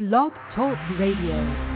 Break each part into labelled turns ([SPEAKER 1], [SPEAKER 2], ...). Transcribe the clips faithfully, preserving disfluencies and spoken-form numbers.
[SPEAKER 1] Blog Talk Radio.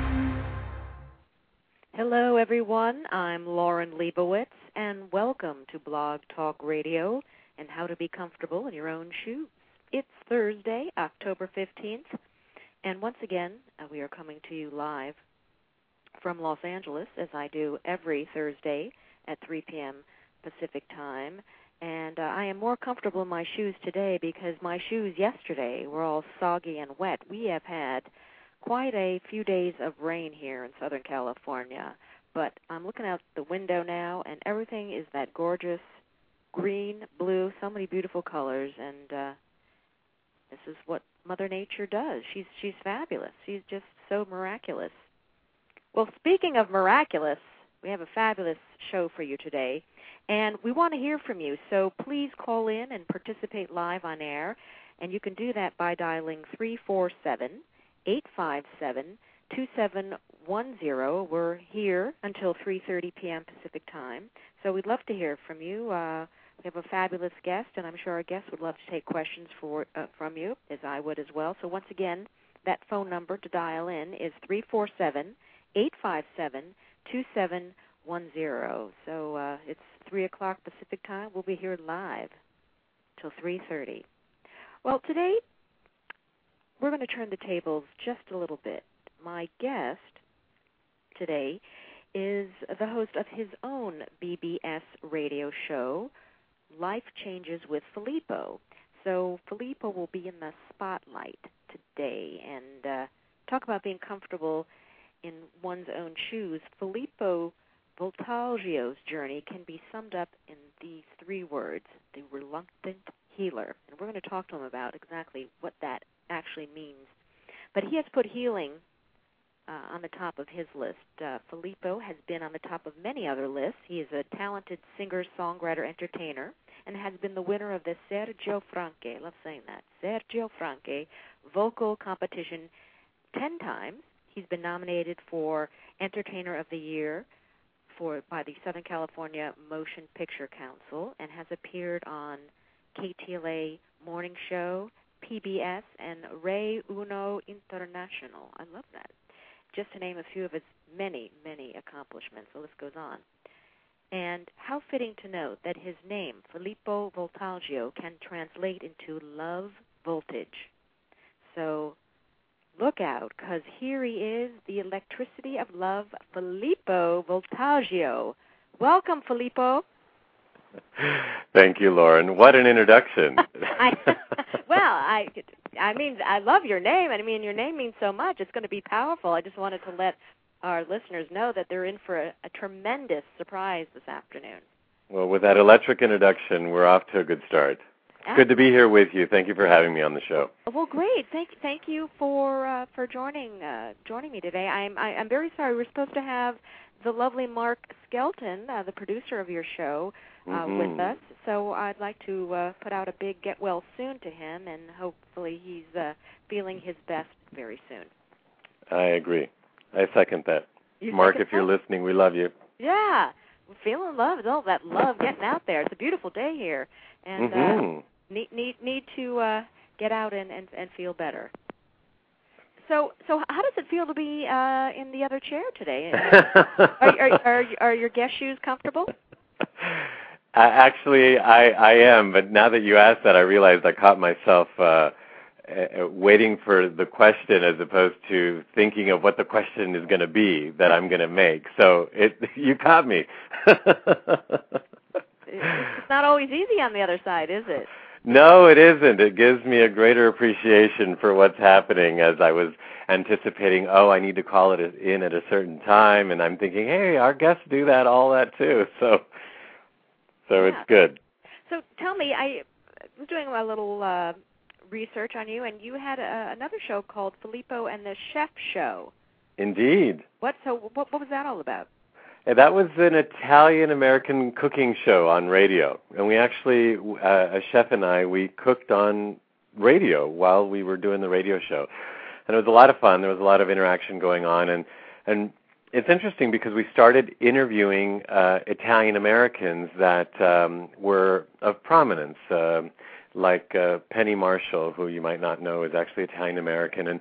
[SPEAKER 2] Hello, everyone. I'm Lauren Leibowitz, and welcome to Blog Talk Radio and How to Be Comfortable in Your Own Shoes. It's Thursday, October fifteenth, and once again, uh, we are coming to you live from Los Angeles, as I do every Thursday at three p.m. Pacific Time. And uh, I am more comfortable in my shoes today because my shoes yesterday were all soggy and wet. We have had quite a few days of rain here in Southern California, but I'm looking out the window now, and everything is that gorgeous green, blue, so many beautiful colors, and uh, this is what Mother Nature does. She's she's fabulous. She's just so miraculous. Well, speaking of miraculous, we have a fabulous show for you today, and we want to hear from you, so please call in and participate live on air, and you can do that by dialing three four seven, eight five seven, two seven one zero. We're here until three thirty p.m. Pacific Time, so we'd love to hear from you. Uh, we have a fabulous guest, and I'm sure our guest would love to take questions for uh, from you, as I would as well. So once again, that phone number to dial in is three four seven, eight five seven, two seven one zero. So uh, it's three o'clock Pacific Time. We'll be here live till three thirty. Well, today we're going to turn the tables just a little bit. My guest today is the host of his own B B S radio show, Life Changes with Filippo. So Filippo will be in the spotlight today and uh, talk about being comfortable in one's own shoes. Filippo Voltaggio's journey can be summed up in these three words, the reluctant healer. And we're going to talk to him about exactly what that actually means. But he has put healing uh, on the top of his list. Uh, Filippo has been on the top of many other lists. He is a talented singer, songwriter, entertainer, and has been the winner of the Sergio Franche, I love saying that, Sergio Franche vocal competition ten times. He's been nominated for Entertainer of the Year for by the Southern California Motion Picture Council and has appeared on K T L A Morning Show, P B S, and Ray Uno International. I love that. Just to name a few of his many, many accomplishments. The list goes on. And how fitting to note that his name, Filippo Voltaggio, can translate into love voltage. So look out, because here he is, the electricity of love, Filippo Voltaggio. Welcome, Filippo.
[SPEAKER 3] Thank you, Lauren. What an introduction.
[SPEAKER 2] I, well, I, I mean, I love your name. I mean, your name means so much. It's going to be powerful. I just wanted to let our listeners know that they're in for a, a tremendous surprise this afternoon.
[SPEAKER 3] Well, with that electric introduction, we're off to a good start. It's good to be here with you. Thank you for having me on the show.
[SPEAKER 2] Well, great. Thank thank you for uh, for joining uh, joining me today. I'm I, I'm very sorry. We're supposed to have the lovely Mark Skelton, uh, the producer of your show, uh,
[SPEAKER 3] mm-hmm.
[SPEAKER 2] with us. So I'd like to uh, put out a big get well soon to him, and hopefully he's uh, feeling his best very soon.
[SPEAKER 3] I agree. I second that.
[SPEAKER 2] You
[SPEAKER 3] Mark,
[SPEAKER 2] second
[SPEAKER 3] if you're
[SPEAKER 2] that?
[SPEAKER 3] listening, we love you.
[SPEAKER 2] Yeah, we're feeling love. All that love getting out there. It's a beautiful day here, and.
[SPEAKER 3] Mm-hmm.
[SPEAKER 2] Uh, Need need need to uh, get out and, and, and feel better. So so how does it feel to be uh, in the other chair today? are, are, are are your guest shoes comfortable?
[SPEAKER 3] Uh, actually, I I am. But now that you asked that, I realized I caught myself uh, uh, waiting for the question as opposed to thinking of what the question is going to be that I'm going to make. So it you caught me.
[SPEAKER 2] It's not always easy on the other side, is it?
[SPEAKER 3] No, it isn't. It gives me a greater appreciation for what's happening as I was anticipating, oh, I need to call it in at a certain time, and I'm thinking, hey, our guests do that, all that too. So so
[SPEAKER 2] yeah.
[SPEAKER 3] It's good.
[SPEAKER 2] So tell me, I was doing a little uh, research on you, and you had a, another show called Filippo and the Chef Show.
[SPEAKER 3] Indeed.
[SPEAKER 2] What? So what, what was that all about?
[SPEAKER 3] That was an Italian-American cooking show on radio. And we actually, uh, a chef and I, we cooked on radio while we were doing the radio show. And it was a lot of fun. There was a lot of interaction going on. And, and it's interesting because we started interviewing uh, Italian-Americans that um, were of prominence, uh, like uh, Penny Marshall, who you might not know is actually Italian-American. And,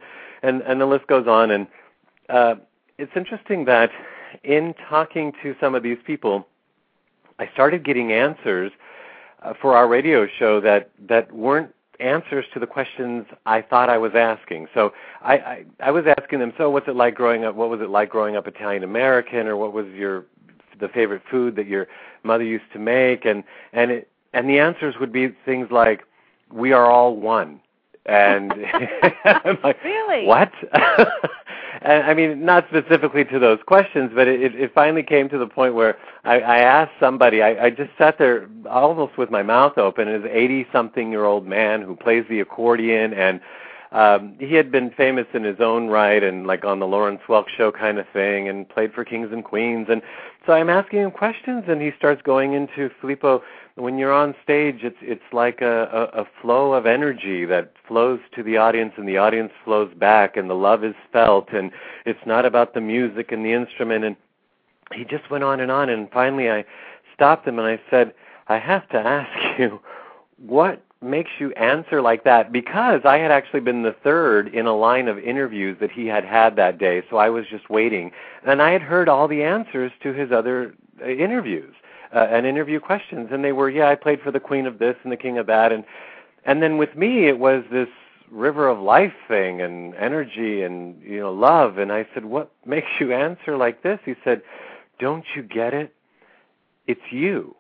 [SPEAKER 3] and, and the list goes on. And uh, it's interesting that in talking to some of these people, I started getting answers uh, for our radio show that, that weren't answers to the questions I thought I was asking. So I, I, I was asking them, so what's it like growing up, what was it like growing up Italian-American, or what was your the favorite food that your mother used to make? And, and, it, and the answers would be things like, we are all one. And I'm like,
[SPEAKER 2] really?
[SPEAKER 3] What? And, I mean, not specifically to those questions, but it, it finally came to the point where I, I asked somebody, I, I just sat there almost with my mouth open, as an eighty-something-year-old man who plays the accordion, and um, he had been famous in his own right and like on the Lawrence Welk show kind of thing, and played for Kings and Queens. And so I'm asking him questions, and he starts going into, Filippo, when you're on stage, it's it's like a, a, a flow of energy that flows to the audience, and the audience flows back, and the love is felt, and it's not about the music and the instrument. And he just went on and on, and finally I stopped him and I said, I have to ask you, what makes you answer like that? Because I had actually been the third in a line of interviews that he had had that day, so I was just waiting. And I had heard all the answers to his other uh, interviews. Uh, and interview questions, and they were, yeah, I played for the queen of this and the king of that, and and then with me it was this river of life thing and energy and, you know, love. And I said, what makes you answer like this? He said, don't you get it? It's you.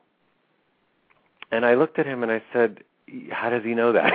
[SPEAKER 3] And I looked at him and I said, how does he know that?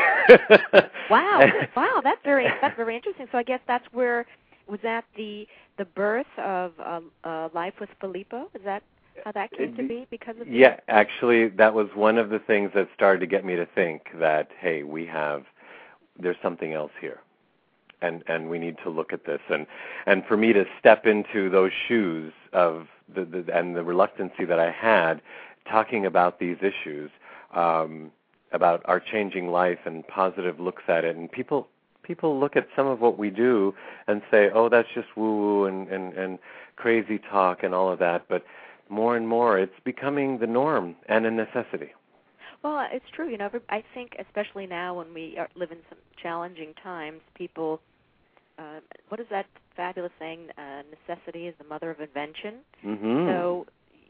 [SPEAKER 2] Wow, wow, that's very that's very interesting. So I guess that's where, was that the the birth of uh, uh, Life with Filippo? Is that how that came to be because of
[SPEAKER 3] Yeah, you? Actually, that was one of the things that started to get me to think that, hey, we have, there's something else here, and and we need to look at this. And and for me to step into those shoes of the, the and the reluctancy that I had talking about these issues, um, about our changing life and positive looks at it, and people people look at some of what we do and say, oh, that's just woo-woo and, and, and crazy talk and all of that, but more and more, it's becoming the norm and a necessity.
[SPEAKER 2] Well, it's true. You know, I think especially now when we are, live in some challenging times, people, uh, what is that fabulous saying, uh, necessity is the mother of invention?
[SPEAKER 3] Mm-hmm.
[SPEAKER 2] So,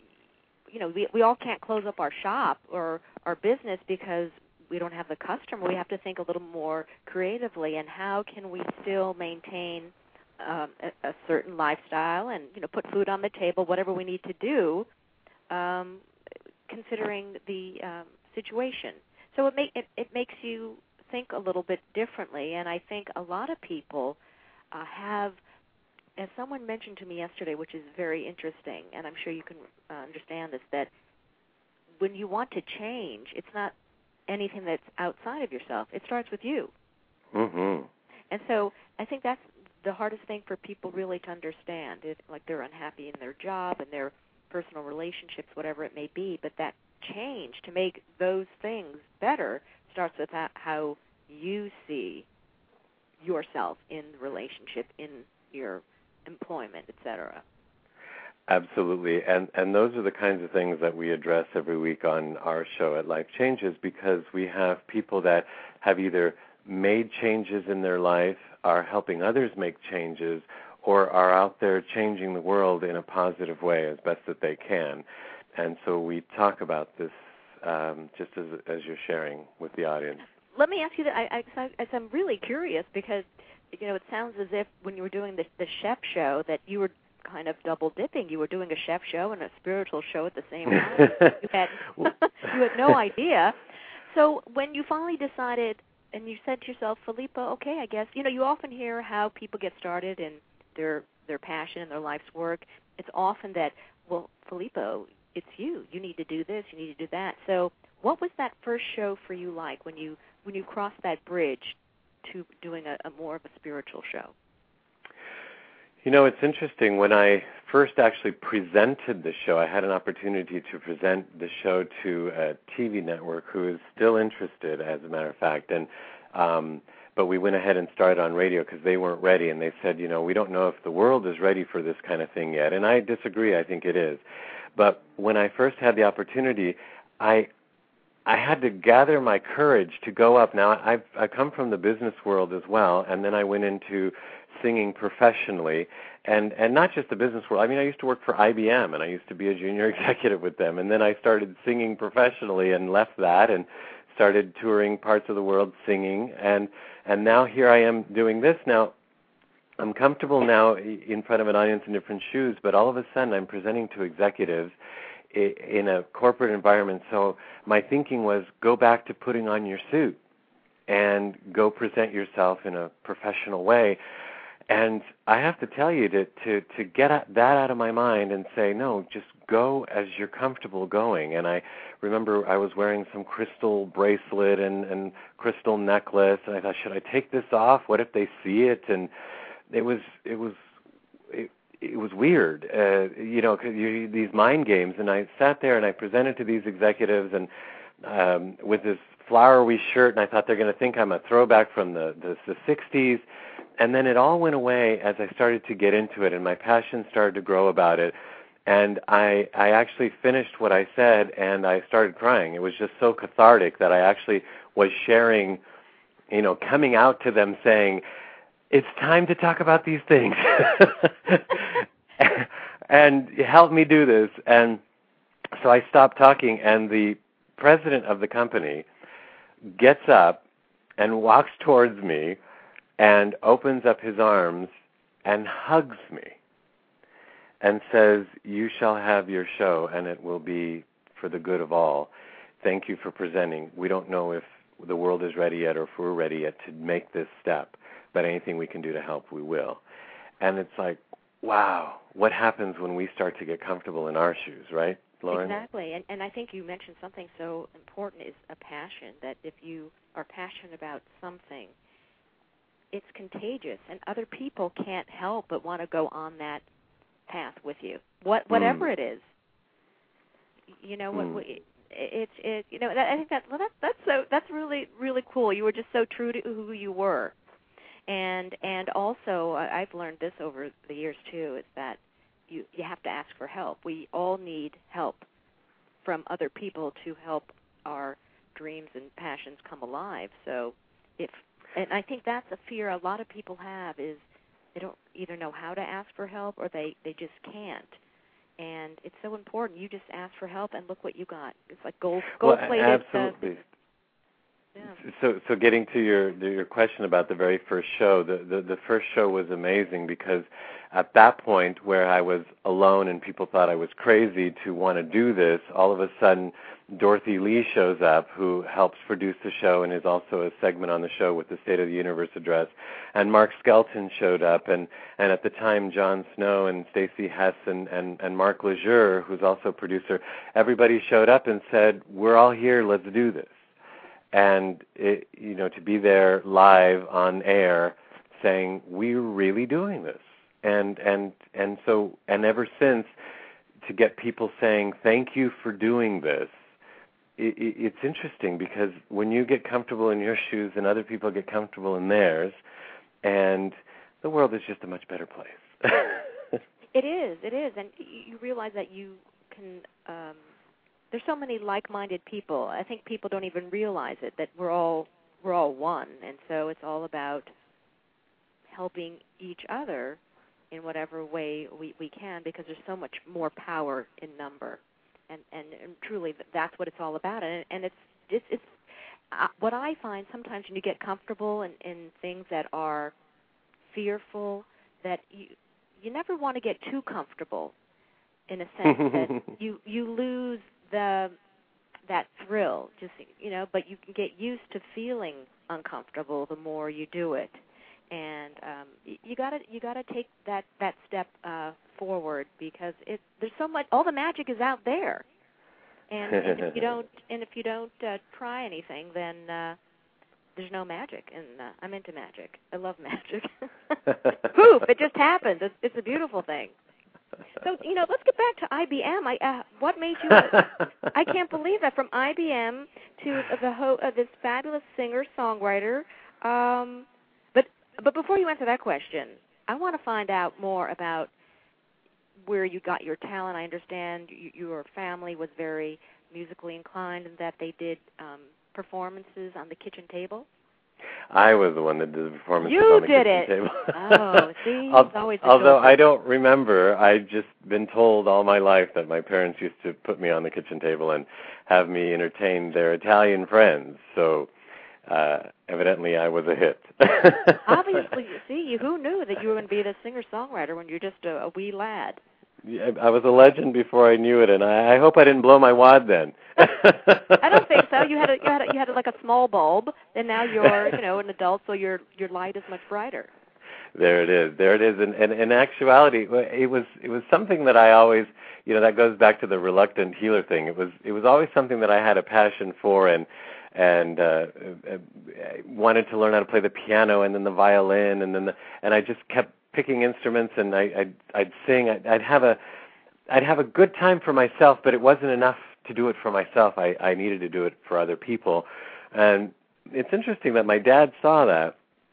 [SPEAKER 2] you know, we, we all can't close up our shop or our business because we don't have the customer. We have to think a little more creatively, and how can we still maintain Um, a, a certain lifestyle and, you know, put food on the table, whatever we need to do, um, considering the um, situation. So it, make, it, it makes you think a little bit differently, and I think a lot of people uh, have, as someone mentioned to me yesterday, which is very interesting, and I'm sure you can uh, understand this, that when you want to change, it's not anything that's outside of yourself. It starts with you.
[SPEAKER 3] Mm-hmm.
[SPEAKER 2] And so I think that's the hardest thing for people really to understand. It, like they're unhappy in their job and their personal relationships, whatever it may be, but that change to make those things better starts with how you see yourself in the relationship, in your employment, et cetera.
[SPEAKER 3] Absolutely, and and those are the kinds of things that we address every week on our show at Life Changes, because we have people that have either made changes in their life, are helping others make changes, or are out there changing the world in a positive way as best that they can. And so we talk about this um, just as as you're sharing with the audience.
[SPEAKER 2] Let me ask you that. I, I, I, I'm really curious because, you know, it sounds as if when you were doing the, the chef show that you were kind of double dipping. You were doing a chef show and a spiritual show at the same time. you had you had no idea. So when you finally decided, and you said to yourself, Filippo, okay, I guess, you know, you often hear how people get started in their their passion and their life's work. It's often that, well, Filippo, it's you. You need to do this. You need to do that. So what was that first show for you like when you when you crossed that bridge to doing a, a more of a spiritual show?
[SPEAKER 3] You know, it's interesting. When I first actually presented the show, I had an opportunity to present the show to a T V network who is still interested, as a matter of fact. And um, but we went ahead and started on radio because they weren't ready, and they said, you know, we don't know if the world is ready for this kind of thing yet. And I disagree. I think it is. But when I first had the opportunity, I I had to gather my courage to go up. Now, I've I come from the business world as well, and then I went into singing professionally, and and not just the business world. I mean, I used to work for I B M, and I used to be a junior executive with them, and then I started singing professionally and left that and started touring parts of the world singing, and and now here I am doing this. Now I'm comfortable now in front of an audience in different shoes, but all of a sudden I'm presenting to executives in a corporate environment. So my thinking was, go back to putting on your suit and go present yourself in a professional way. And I have to tell you, to, to, to get that out of my mind and say, no, just go as you're comfortable going. And I remember I was wearing some crystal bracelet and, and crystal necklace, and I thought, should I take this off? What if they see it? And it was, it was, it, it was weird, uh, you know, cause you, these mind games. And I sat there and I presented to these executives and um, with this flowery shirt, and I thought they're going to think I'm a throwback from the, the, the sixties. And then it all went away as I started to get into it, and my passion started to grow about it. And I I actually finished what I said, and I started crying. It was just so cathartic that I actually was sharing, you know, coming out to them saying, it's time to talk about these things. And help me do this. And so I stopped talking, and the president of the company gets up and walks towards me and opens up his arms and hugs me and says, you shall have your show, and it will be for the good of all. Thank you for presenting. We don't know if the world is ready yet or if we're ready yet to make this step, but anything we can do to help, we will. And it's like, wow, what happens when we start to get comfortable in our shoes, right, Lauren?
[SPEAKER 2] Exactly. And, and I think you mentioned something so important is a passion, that if you are passionate about something, it's contagious, and other people can't help but want to go on that path with you, what whatever mm. it is. You know, what, mm. what it, it's it. You know, that, I think that well, that that's so that's really really cool. You were just so true to who you were, and and also uh, I've learned this over the years too, is that you you have to ask for help. We all need help from other people to help our dreams and passions come alive. So if And I think that's a fear a lot of people have, is they don't either know how to ask for help or they, they just can't. And it's so important. You just ask for help and look what you got. It's like gold, gold-plated.
[SPEAKER 3] Well, absolutely. Uh, yeah. So so getting to your your question about the very first show, the, the, the first show was amazing because at that point where I was alone and people thought I was crazy to want to do this, all of a sudden Dorothy Lee shows up, who helps produce the show and is also a segment on the show with the State of the Universe address. And Mark Skelton showed up, and, and at the time Jon Snow and Stacey Hess and, and, and Mark Lejeune, who's also a producer, everybody showed up and said, we're all here, let's do this. And, it, you know, to be there live on air saying, we're really doing this. And, and, and so, and ever since, to get people saying, thank you for doing this, it's interesting because when you get comfortable in your shoes and other people get comfortable in theirs, and the world is just a much better place.
[SPEAKER 2] It is, it is. And you realize that you can, um, there's so many like-minded people. I think people don't even realize it, that we're all, we're all one. And so it's all about helping each other in whatever way we, we can, because there's so much more power in number. And, and, and truly, that's what it's all about. And, and it's, it's, it's uh, what I find sometimes when you get comfortable in, in things that are fearful, that you you never want to get too comfortable, in a sense that you you lose the that thrill. Just you know, but you can get used to feeling uncomfortable the more you do it. And um, you gotta you gotta take that that step uh, forward, because it there's so much. All the magic is out there, and, and if you don't and if you don't uh, try anything, then uh, there's no magic. And uh, I'm into magic. I love magic. Poof! It just happens. It's, it's a beautiful thing. So you know, let's get back to I B M. I uh, what made you? I can't believe that from I B M to the ho- uh, this fabulous singer songwriter. Um, But before you answer that question, I want to find out more about where you got your talent. I understand you, your family was very musically inclined and that they did um, performances on the kitchen table.
[SPEAKER 3] I was the one that did the performance
[SPEAKER 2] you
[SPEAKER 3] on the
[SPEAKER 2] did
[SPEAKER 3] kitchen
[SPEAKER 2] it.
[SPEAKER 3] table.
[SPEAKER 2] Oh, see,
[SPEAKER 3] Al-
[SPEAKER 2] it's always the
[SPEAKER 3] Although
[SPEAKER 2] children.
[SPEAKER 3] I don't remember, I've just been told all my life that my parents used to put me on the kitchen table and have me entertain their Italian friends. So uh, evidently I was a hit.
[SPEAKER 2] Obviously, see, who knew that you were going to be the singer-songwriter when you're just a, a wee lad?
[SPEAKER 3] Yeah, I was a legend before I knew it, and I, I hope I didn't blow my wad then.
[SPEAKER 2] I don't think so. You had a, you had a, you had a, like a small bulb, and now you're you know an adult, so your your light is much brighter.
[SPEAKER 3] There it is. There it is. And, and in actuality, it was it was something that I always, you know, that goes back to the reluctant healer thing. It was it was always something that I had a passion for, and and uh, wanted to learn how to play the piano, and then the violin, and then the, and I just kept picking instruments, and I, I'd, I'd sing. I'd, I'd have a, I'd have a good time for myself, but it wasn't enough to do it for myself. I, I needed to do it for other people, and it's interesting that my dad saw that,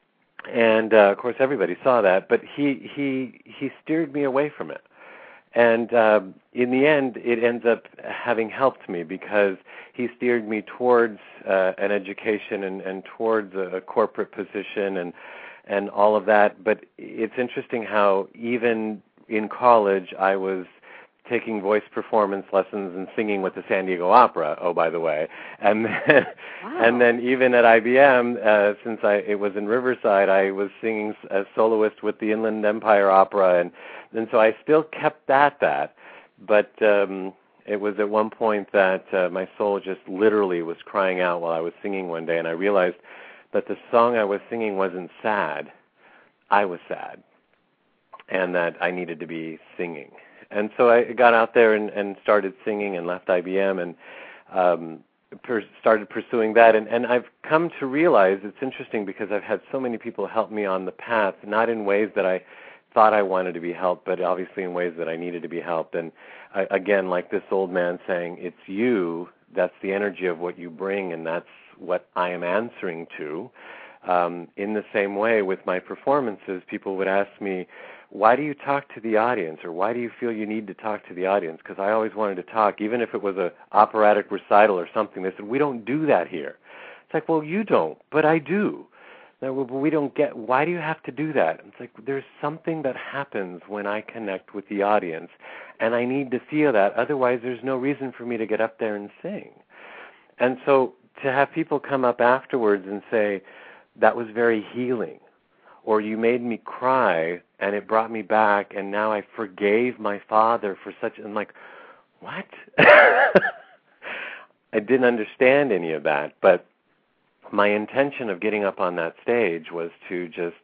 [SPEAKER 3] and uh, of course everybody saw that, but he he he steered me away from it, and uh, in the end, it ends up having helped me because he steered me towards uh, an education and, and towards a, a corporate position and. and all of that. But it's interesting how even in college I was taking voice performance lessons and singing with the San Diego Opera, oh, by the way. And then,
[SPEAKER 2] wow.
[SPEAKER 3] and then even at I B M, uh, since I, it was in Riverside, I was singing as soloist with the Inland Empire Opera. And, and so I still kept at that. But um, it was at one point that uh, my soul just literally was crying out while I was singing one day, and I realized that the song I was singing wasn't sad. I was sad, and that I needed to be singing. And so I got out there and, and started singing and left I B M and um, per- started pursuing that. And, and I've come to realize it's interesting because I've had so many people help me on the path, not in ways that I thought I wanted to be helped, but obviously in ways that I needed to be helped. And I, again, like this old man saying, it's you, that's the energy of what you bring, and that's what I am answering to. Um, in the same way, with my performances, people would ask me, why do you talk to the audience, or why do you feel you need to talk to the audience? Because I always wanted to talk, even if it was an operatic recital or something. They said, we don't do that here. It's like, well, you don't, but I do. Like, well, we don't get, why do you have to do that? It's like, there's something that happens when I connect with the audience, and I need to feel that. Otherwise, there's no reason for me to get up there and sing. And so to have people come up afterwards and say, that was very healing, or you made me cry and it brought me back, and now I forgave my father for such, and like, what? I didn't understand any of that, but my intention of getting up on that stage was to just,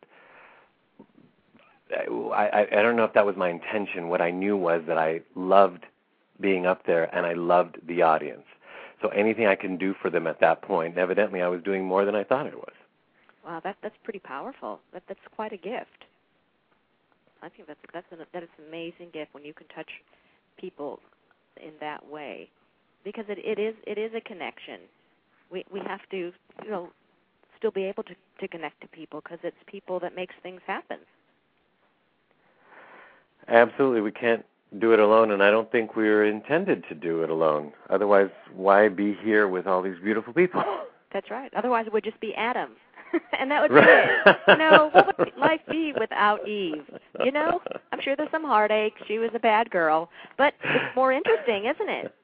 [SPEAKER 3] I, I, I don't know if that was my intention. What I knew was that I loved being up there and I loved the audience. So anything I can do for them at that point, evidently I was doing more than I thought I was.
[SPEAKER 2] Wow, that that's pretty powerful. That that's quite a gift. I think that's that's an that is an amazing gift when you can touch people in that way, because it, it is it is a connection. We we have to you know still be able to, to connect to people, because it's people that makes things happen.
[SPEAKER 3] Absolutely, we can't do it alone, and I don't think we were intended to do it alone. Otherwise, why be here with all these beautiful people?
[SPEAKER 2] That's right. Otherwise, it would just be Adam. And that would be it. You know, what would life be without Eve? You know, I'm sure there's some heartache. She was a bad girl. But it's more interesting, isn't it?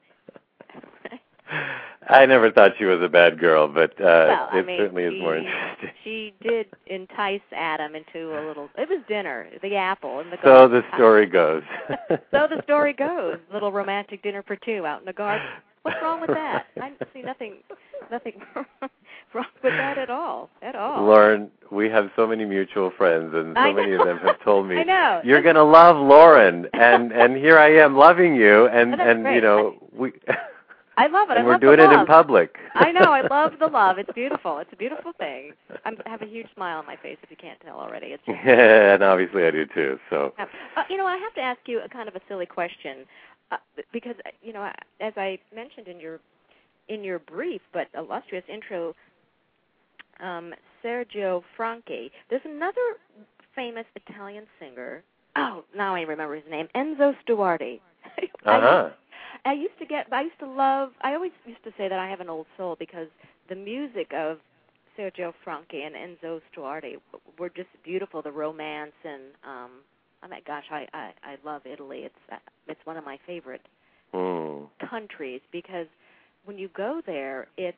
[SPEAKER 3] I never thought she was a bad girl, but uh,
[SPEAKER 2] well,
[SPEAKER 3] it
[SPEAKER 2] I mean,
[SPEAKER 3] certainly
[SPEAKER 2] she,
[SPEAKER 3] is more interesting.
[SPEAKER 2] She did entice Adam into a little, it was dinner, the apple in the
[SPEAKER 3] So
[SPEAKER 2] garden.
[SPEAKER 3] the story goes.
[SPEAKER 2] So the story goes. Little romantic dinner for two out in the garden. What's wrong with that? I see nothing, nothing wrong with that at all, at all.
[SPEAKER 3] Lauren, we have so many mutual friends, and so many of them have told me,
[SPEAKER 2] I know.
[SPEAKER 3] you're going to love Lauren, and and here I am loving you, and,
[SPEAKER 2] oh,
[SPEAKER 3] and
[SPEAKER 2] great.
[SPEAKER 3] you know, we...
[SPEAKER 2] I love it.
[SPEAKER 3] And
[SPEAKER 2] I
[SPEAKER 3] we're
[SPEAKER 2] love
[SPEAKER 3] doing
[SPEAKER 2] the
[SPEAKER 3] it
[SPEAKER 2] love.
[SPEAKER 3] in public.
[SPEAKER 2] I know. I love the love. It's beautiful. It's a beautiful thing. I'm, I have a huge smile on my face, if you can't tell already. It's just,
[SPEAKER 3] and obviously I do too. So,
[SPEAKER 2] uh, you know, I have to ask you a kind of a silly question, uh, because you know, as I mentioned in your in your brief but illustrious intro, um, Sergio Franchi. There's another famous Italian singer. Oh, now I remember his name. Enzo Stuardi.
[SPEAKER 3] uh huh.
[SPEAKER 2] I used to get, I used to love, I always used to say that I have an old soul, because the music of Sergio Franchi and Enzo Stuardi were just beautiful. The romance and um, oh my gosh, I, I, I love Italy. It's uh, it's one of my favorite
[SPEAKER 3] mm.
[SPEAKER 2] countries because when you go there, it's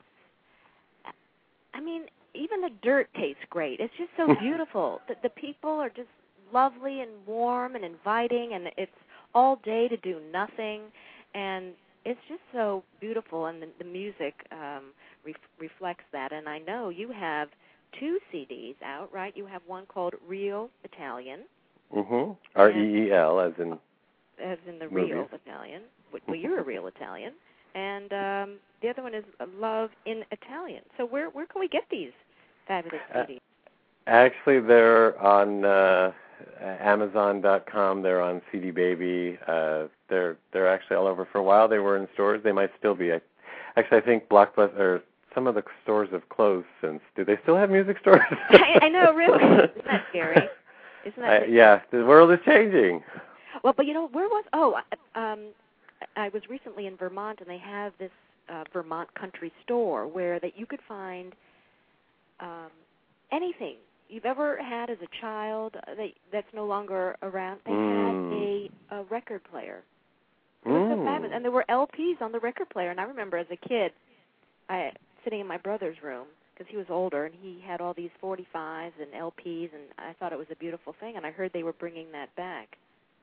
[SPEAKER 2] I mean, even the dirt tastes great. It's just so beautiful. the, the people are just lovely and warm and inviting, and it's all day to do nothing, and it's just so beautiful, and the, the music um, ref, reflects that. And I know you have two C Ds out, right? You have one called Real Italian.
[SPEAKER 3] Mm-hmm. R E E L, as in
[SPEAKER 2] as in the
[SPEAKER 3] movies.
[SPEAKER 2] Real Italian. Well, you're a real Italian. And um, the other one is Love in Italian. So where where can we get these fabulous C Ds?
[SPEAKER 3] Uh, actually, they're on uh, Amazon dot com. They're on C D Baby. Uh, they're they're actually all over. For a while, they were in stores. They might still be. I, actually, I think Blockbuster or some of the stores have closed since. Do they still have music stores?
[SPEAKER 2] I, I know, really. Isn't that scary? Isn't that?
[SPEAKER 3] Uh, yeah, the world is changing.
[SPEAKER 2] Well, but you know, where was? Oh, um, I was recently in Vermont, and they have this uh, Vermont country store where that you could find um, anything you've ever had as a child that that's no longer around. They
[SPEAKER 3] mm.
[SPEAKER 2] had a, a record player. It was
[SPEAKER 3] mm.
[SPEAKER 2] so fabulous, and there were L Ps on the record player. And I remember as a kid, I sitting in my brother's room because he was older, and he had all these forty-fives and L Ps, and I thought it was a beautiful thing. And I heard they were bringing that back.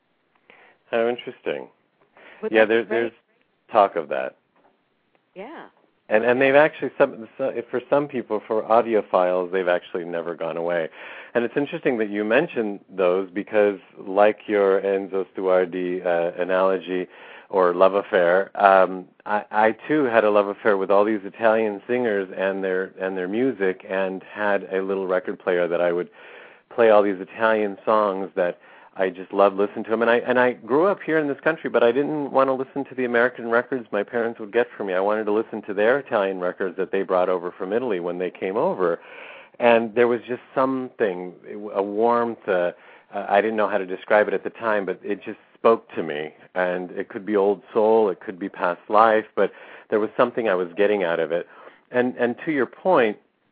[SPEAKER 3] How interesting.
[SPEAKER 2] Would
[SPEAKER 3] yeah, there, there's talk of that.
[SPEAKER 2] Yeah.
[SPEAKER 3] And and they've actually, some, for some people, for audiophiles, they've actually never gone away. And it's interesting that you mentioned those because, like your Enzo Stuardi uh, analogy or love affair, um, I, I too had a love affair with all these Italian singers and their and their music, and had a little record player that I would play all these Italian songs that I just loved listening to them. And I and I grew up here in this country, but I didn't want to listen to the American records my parents would get for me. I wanted to listen to their Italian records that they brought over from Italy when they came over. And there was just something, a warmth, uh, uh, I didn't know how to describe it at the time, but it just spoke to me. And it could be old soul, it could be past life, but there was something I was getting out of it. And and to your point,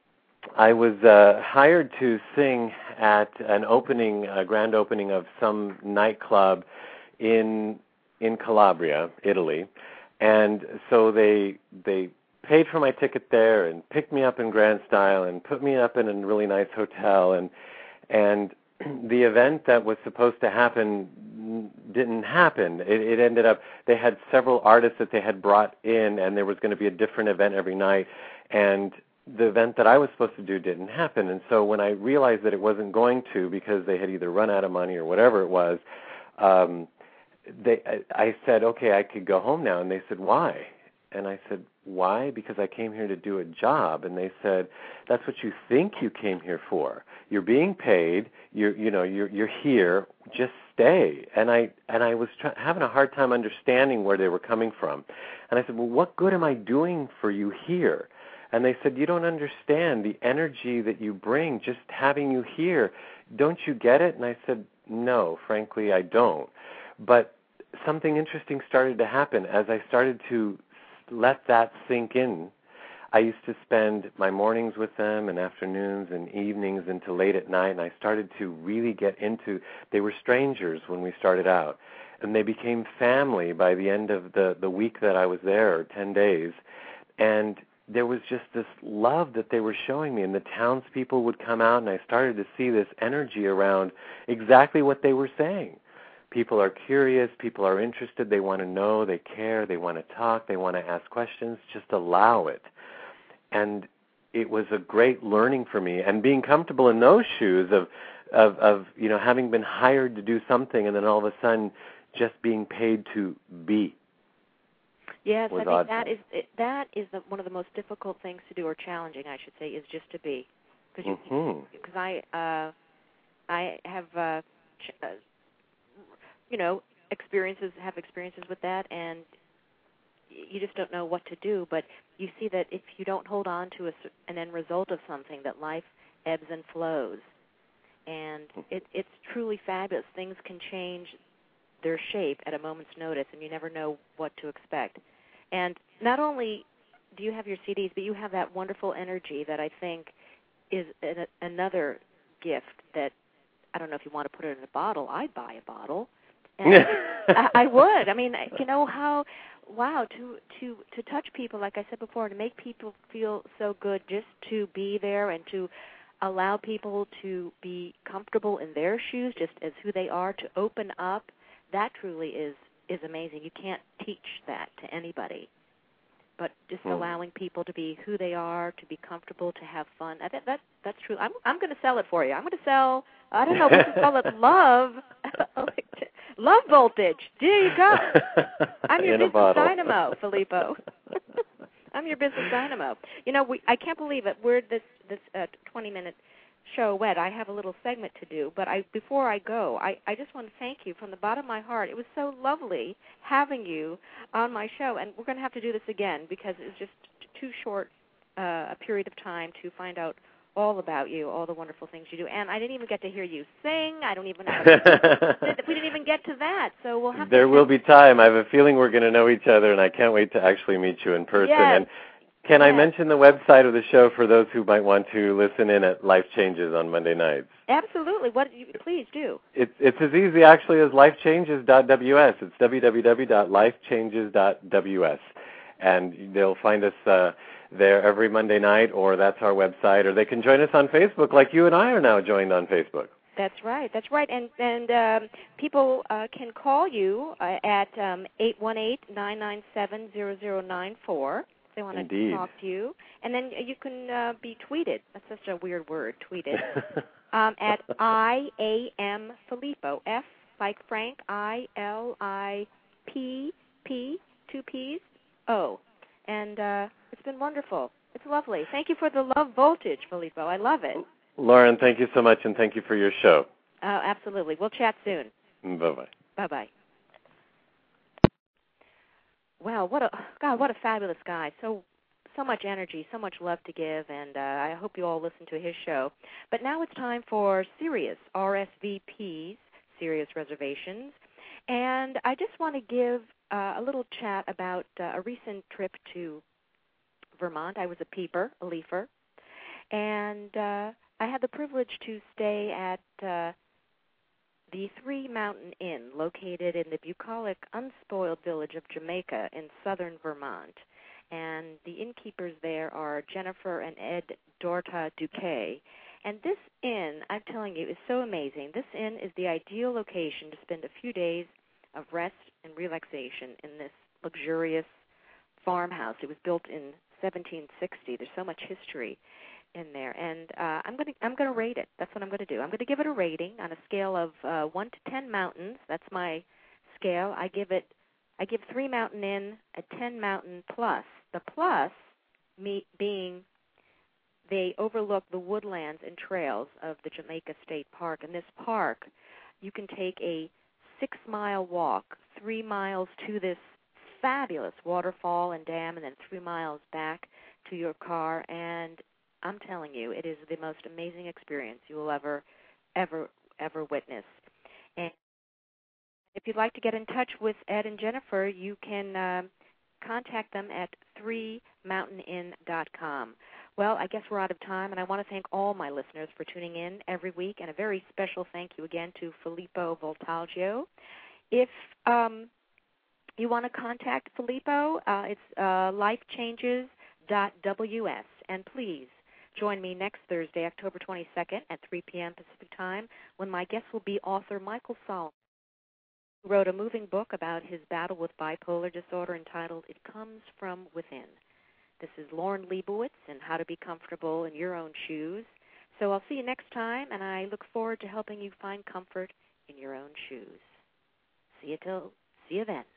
[SPEAKER 3] I was uh, hired to sing at an opening, a grand opening of some nightclub in in Calabria, Italy, and so they they paid for my ticket there and picked me up in grand style and put me up in a really nice hotel, and and the event that was supposed to happen didn't happen. It, it ended up they had several artists that they had brought in, and there was going to be a different event every night, and the event that I was supposed to do didn't happen. And so when I realized that it wasn't going to because they had either run out of money or whatever it was, um, they, I, I said, okay, I could go home now. And they said, why? And I said, why? Because I came here to do a job. And they said, that's what you think you came here for. You're being paid. You're, you know, you're, you're here. Just stay. And I, and I was try- having a hard time understanding where they were coming from. And I said, well, what good am I doing for you here? And they said, you don't understand the energy that you bring just having you here. Don't you get it? And I said, no, frankly, I don't. But something interesting started to happen. As I started to let that sink in, I used to spend my mornings with them and afternoons and evenings until late at night, and I started to really get into, they were strangers when we started out, and they became family by the end of the, the week that I was there, or ten days. And there was just this love that they were showing me, and the townspeople would come out, and I started to see this energy around exactly what they were saying. People are curious, people are interested, they want to know, they care, they want to talk, they want to ask questions, just allow it. And it was a great learning for me, and being comfortable in those shoes of, of, of you know, having been hired to do something and then all of a sudden just being paid to be.
[SPEAKER 2] Yes, I think
[SPEAKER 3] odd.
[SPEAKER 2] that is it, that is the, one of the most difficult things to do, or challenging, I should say, is just to be. Because
[SPEAKER 3] mm-hmm.
[SPEAKER 2] I uh, I have uh, ch- uh, you know experiences have experiences with that, and you just don't know what to do. But you see that if you don't hold on to a, an end result of something, that life ebbs and flows, and it, it's truly fabulous. Things can change their shape at a moment's notice, and you never know what to expect. And not only do you have your C Ds, but you have that wonderful energy that I think is an, another gift that, I don't know if you want to put it in a bottle. I'd buy a bottle. And I, I would. I mean, you know how, wow, to, to, to touch people, like I said before, to make people feel so good just to be there and to allow people to be comfortable in their shoes just as who they are, to open up, that truly is, is amazing. You can't teach that to anybody. But just mm. allowing people to be who they are, to be comfortable, to have fun. I, that, that that's true. I'm I'm going to sell it for you. I'm going to sell. I don't know. We can sell it. Love, love voltage. There you go. I'm your
[SPEAKER 3] In
[SPEAKER 2] business dynamo, Filippo. I'm your business dynamo. You know, we. I can't believe it. We're this this uh, twenty minute show wet. I have a little segment to do, but I before I go, I, I just want to thank you from the bottom of my heart. It was so lovely having you on my show, and we're going to have to do this again because it's just too short uh, a period of time to find out all about you, all the wonderful things you do. And I didn't even get to hear you sing. I don't even know. We didn't even get to that, so we'll have
[SPEAKER 3] there
[SPEAKER 2] to...
[SPEAKER 3] There will be time. I have a feeling we're going to know each other, and I can't wait to actually meet you in person.
[SPEAKER 2] Yes.
[SPEAKER 3] And Can
[SPEAKER 2] yes.
[SPEAKER 3] I mention the website of the show for those who might want to listen in at Life Changes on Monday nights?
[SPEAKER 2] Absolutely. What? You, please do.
[SPEAKER 3] It's it's as easy actually as life changes dot w s. It's w w w dot life changes dot w s, and they'll find us uh, there every Monday night, or that's our website, or they can join us on Facebook, like you and I are now joined on Facebook.
[SPEAKER 2] That's right. That's right. And and um, people uh, can call you uh, at um, eight one eight, nine nine seven, zero zero nine four. They want
[SPEAKER 3] Indeed.
[SPEAKER 2] to talk to you. And then you can uh, be tweeted. That's such a weird word, tweeted. um, at I A M Filippo, F like Frank, I L I P P, two P's, O. And uh, it's been wonderful. It's lovely. Thank you for the love voltage, Filippo. I love it.
[SPEAKER 3] Lauren, thank you so much, and thank you for your show.
[SPEAKER 2] Uh, absolutely. We'll chat soon.
[SPEAKER 3] Bye-bye.
[SPEAKER 2] Bye-bye. Wow, what a God! What a fabulous guy! So, so much energy, so much love to give, and uh, I hope you all listen to his show. But now it's time for Sirius R S V Ps, Sirius Reservations, and I just want to give uh, a little chat about uh, a recent trip to Vermont. I was a peeper, a leafer, and uh, I had the privilege to stay at Uh, the Three Mountain Inn, located in the bucolic, unspoiled village of Jamaica in southern Vermont. And the innkeepers there are Jennifer and Ed Dorta Duque. And this inn, I'm telling you, is so amazing. This inn is the ideal location to spend a few days of rest and relaxation in this luxurious farmhouse. It was built in seventeen sixty. There's so much history in there, and uh, I'm going to I'm going to rate it. That's what I'm going to do. I'm going to give it a rating on a scale of uh, one to ten mountains. That's my scale. I give it I give Three Mountain Inn a ten mountain plus. The plus me, being they overlook the woodlands and trails of the Jamaica State Park. In this park, you can take a six mile walk, three miles to this fabulous waterfall and dam, and then three miles back to your car. And I'm telling you, it is the most amazing experience you will ever, ever, ever witness. And if you'd like to get in touch with Ed and Jennifer, you can uh, contact them at three mountain inn dot com. Well, I guess we're out of time, and I want to thank all my listeners for tuning in every week, and a very special thank you again to Filippo Voltaggio. If um, you want to contact Filippo, uh, it's uh, life changes dot w s, and please join me next Thursday, October twenty-second at three p.m. Pacific Time, when my guest will be author Michael Solomon, who wrote a moving book about his battle with bipolar disorder entitled It Comes From Within. This is Lauren Leibowitz and How to Be Comfortable in Your Own Shoes. So I'll see you next time, and I look forward to helping you find comfort in your own shoes. See you till, see you then.